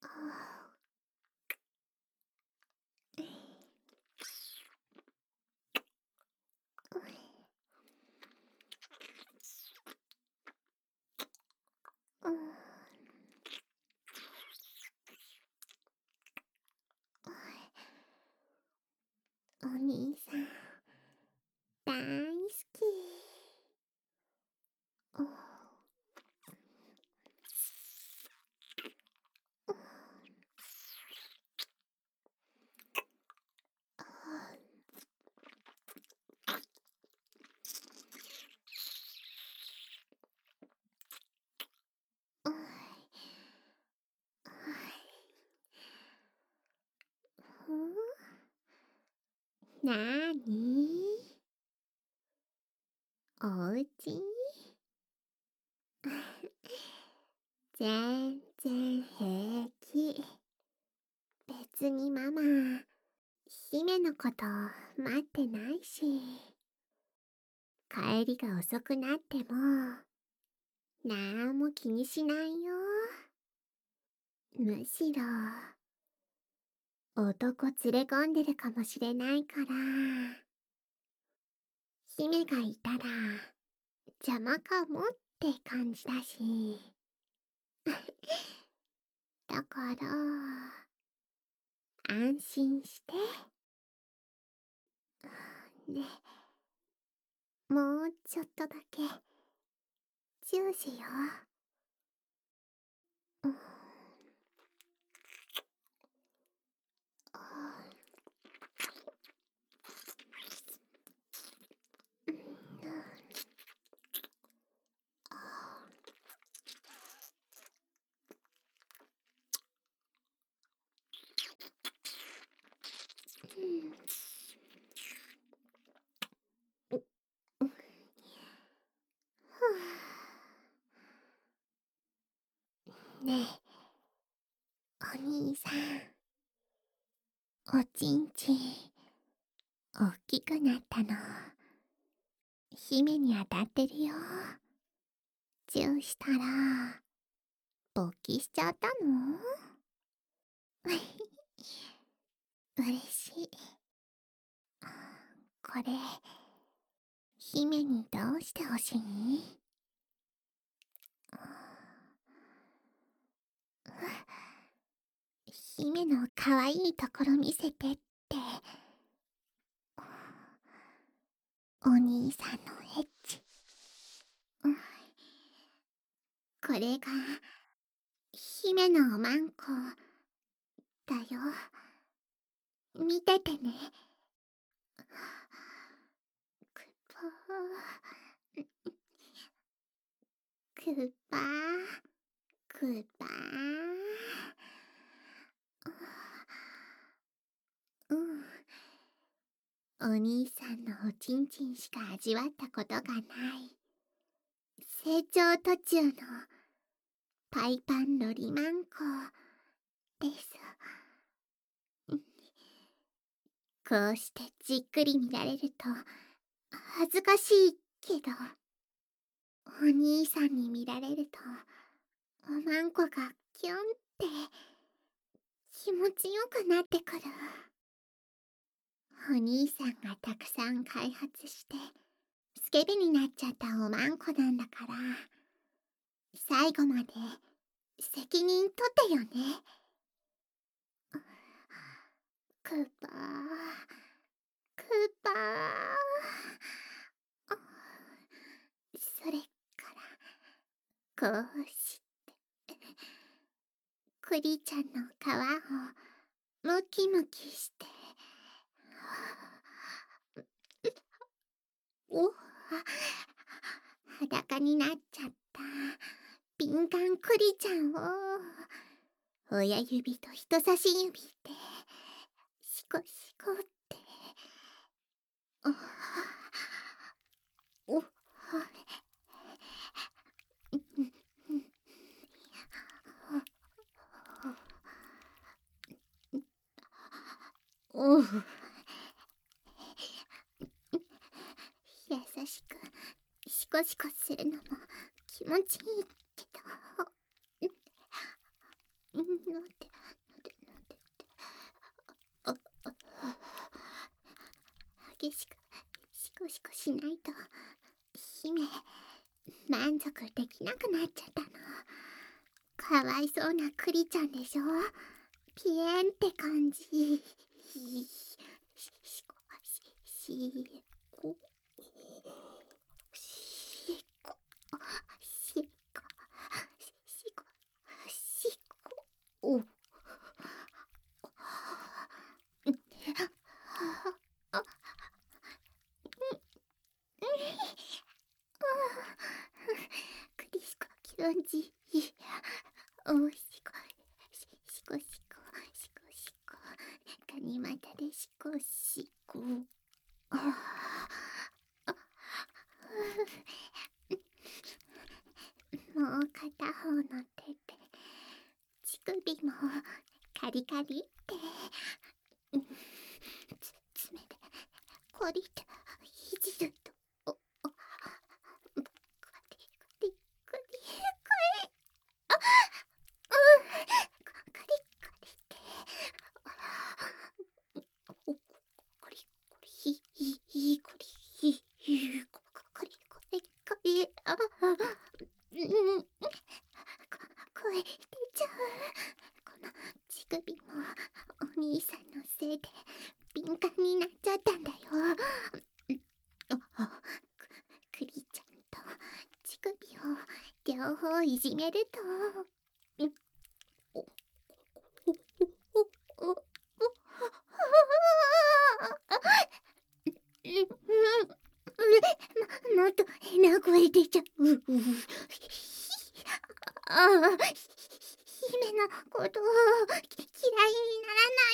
お兄さん、大好き。なーにおうち全然平気。別にママ、姫のこと待ってないし。帰りが遅くなっても、なんも気にしないよ。むしろ、男連れ込んでるかもしれないから、姫がいたら邪魔かもって感じだし。だから、安心して。ね、もうちょっとだけ、チューしよう。ねえ、お兄さん、おちんちん、おっきくなったの。姫に当たってるよ。チューしたら、勃起しちゃったの？嬉しい。これ、姫にどうしてほしい？姫の可愛いところ見せてって。お兄さんのエッチ。これが、姫のおまんこ、だよ。見ててね。くぽー。くぱー。くぱー。お兄さんのおちんちんしか味わったことがない。成長途中の、パイパンロリマンコ、です。こうしてじっくり見られると、恥ずかしいけど、お兄さんに見られると、おまんこがキュンって気持ちよくなってくる。お兄さんがたくさん開発して、スケベになっちゃったおまんこなんだから、最後まで責任取ってよね。クパー、クパー。それから、こうして、クリちゃんの皮をムキムキして、お、裸になっちゃった敏感クリちゃんを親指と人差し指でシコシコっておおおう優しくシコシコするのも気持ちいいけど、 シコシコしないと姫満足できなくなっちゃったの。かわいそうなクリちゃんでしょ。ピエンって感じ。シコシコシコシコシコシコおクリスコキュンジおしこシコシコシコシコガニ股でシコシコああもう片方の手で乳首もカリカリって爪でコリっていじるとカリカリカリカリあカリカリってコリコリコリコリコリコリあ声出ちゃう。この乳首もお兄さんのせいで敏感になっちゃったんだよ。クリちゃんと乳首を両方いじめるともっと変な声出ちゃう。ああ、姫のことを嫌いに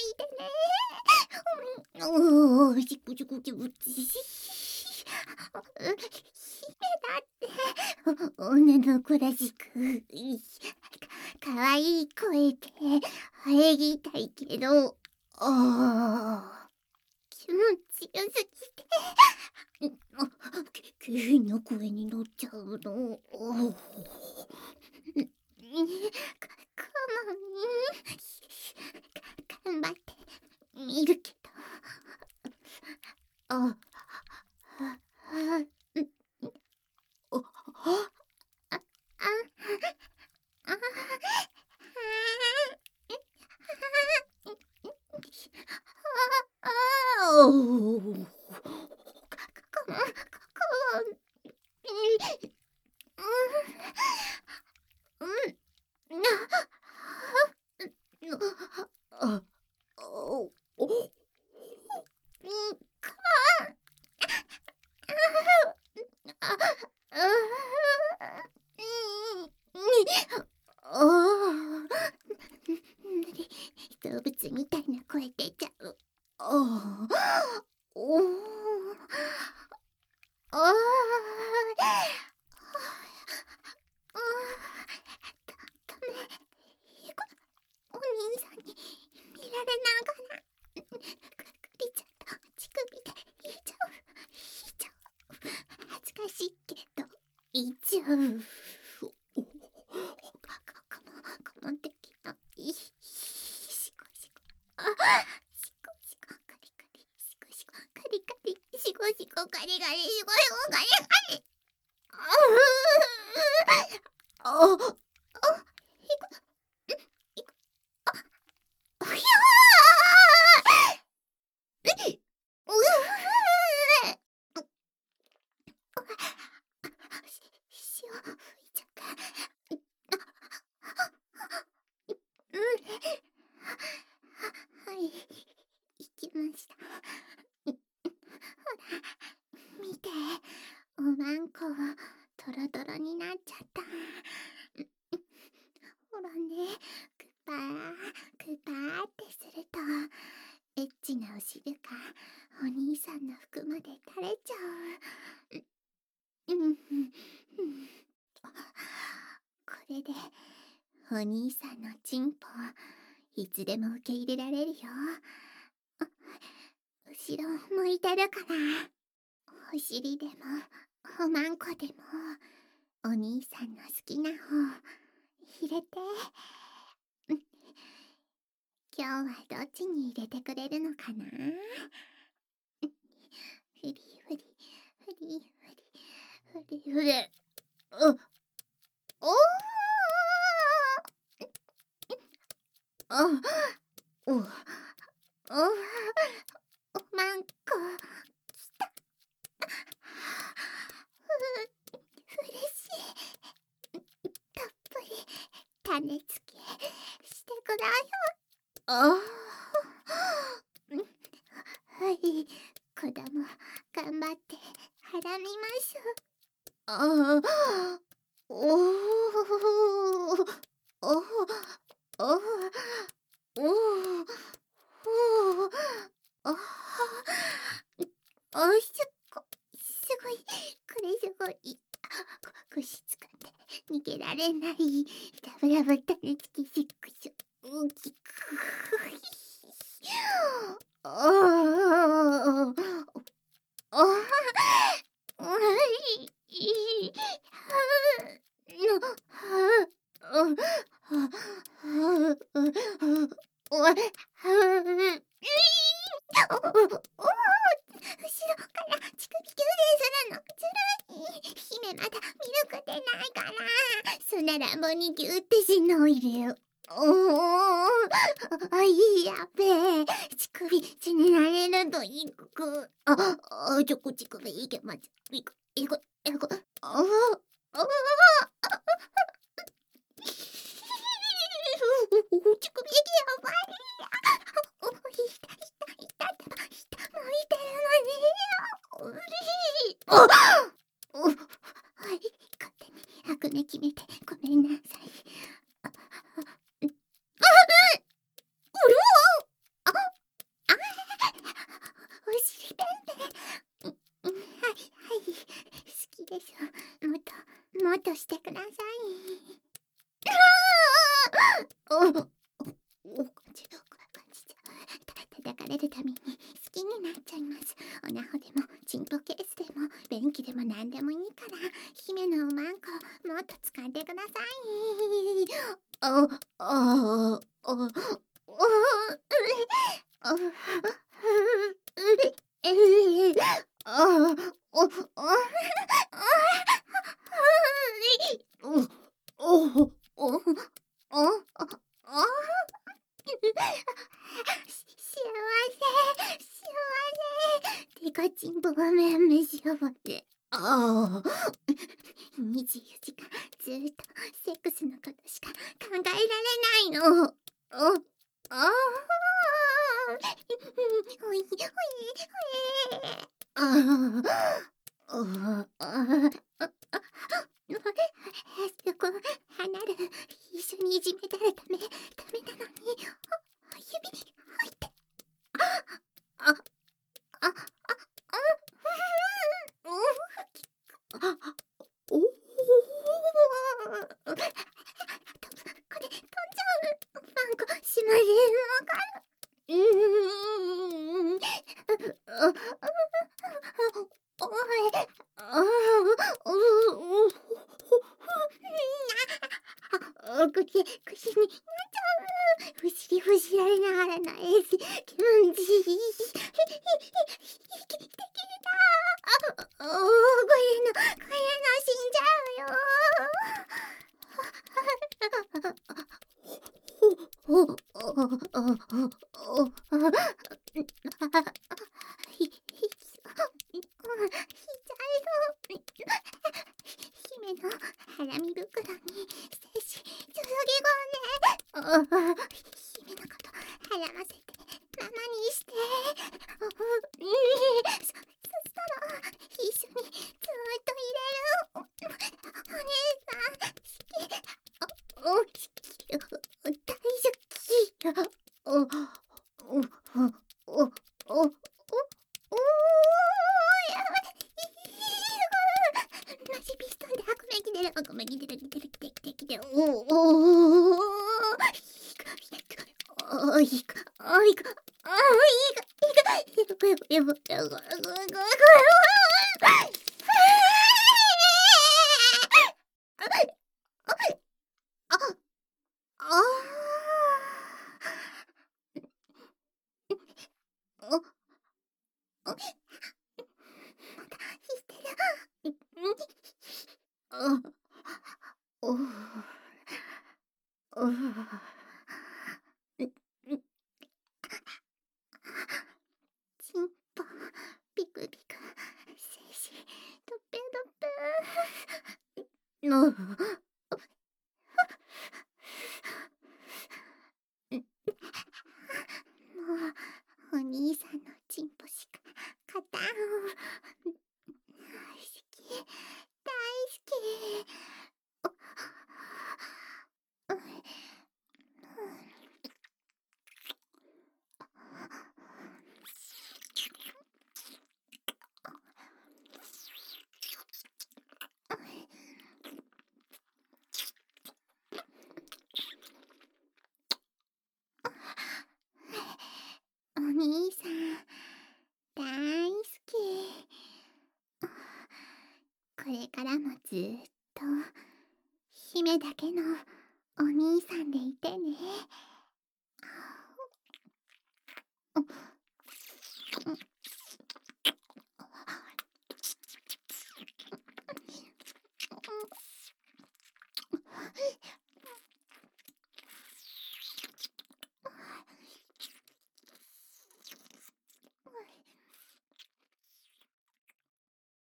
ならないでね。おお、しこしこしこし。姫だって女の子らしくかわいい声で喘ぎたいけど、気持ちよすぎて急な声になっちゃうの。かも頑張ってみるけど。ああ動物みたいな声出ちゃう。おあダメ。お兄さんに見られながらクリちゃんと乳首でいちゃう恥ずかしいけどいちゃう。この時のシコシコシコシコカリカリシコシコカリカリシコシコカリカリシコシコカリカリ潮吹いちゃった。はい、行きました。ほら、見て、おまんこトロトロになっちゃった。ほらね、グパーってするとエッチなお汁がお兄さんの服まで垂れちゃう。これでお兄さんのチンポいつでも受け入れられるよ。後ろ向いてるからお尻でもおまんこでもお兄さんの好きな方入れて。今日はどっちに入れてくれるのかな。 ふりふりふりふりふりふり。おおおおおまんこきた。うれしい。たっぷり種付けしてくだよ。あはい、子供頑張ってはらみましょう。ああおおおおおおあおしっこすごい、これすごい。腰つかんで逃げられない。ラブラブ種付きシックス大きく。あああ後ろから乳首急でするのつらい。姫まだミルク出ないから、そんな乱暴にギュってしないでよ。やべえ、乳首血になれるといく。乳首いけまずいくいくいく。乳首やばい。向いてるのに。うりー。はい、勝手に悪目決めてごめんなさい。おしりペンペン。はいはい、好きでしょ。もっとしてください。叩かれるために好きになっちゃいます。おなほでもチンポケースでも便器でも何でもいいから、姫のおまんこもっと使ってください。手がちんぽはめ召し上がって。24時間ずっとセックスのことしか考えられないの。おいおいそこ離る。一緒にいじめたらダメなのに。指入って。おおこれ飛んじゃう。マンコしまれるのか。口になっちゃう。ふしられながらのエス気持ちいい。できた。これの死んじゃうよ。姫のハラミ袋に精子注ぎ込んで。姫のことはらませてママにして。そしたら一緒にずっといれる。お姉さん好き。好き。大好き。マジピストンで悪夢来てる。悪夢来てる来てる来てる来てる来てる。 もうお兄さんのチンポしか勝たん。大好き、大好き。お兄さん、大好き。これからもずーっと、姫だけのお兄さんでいてね。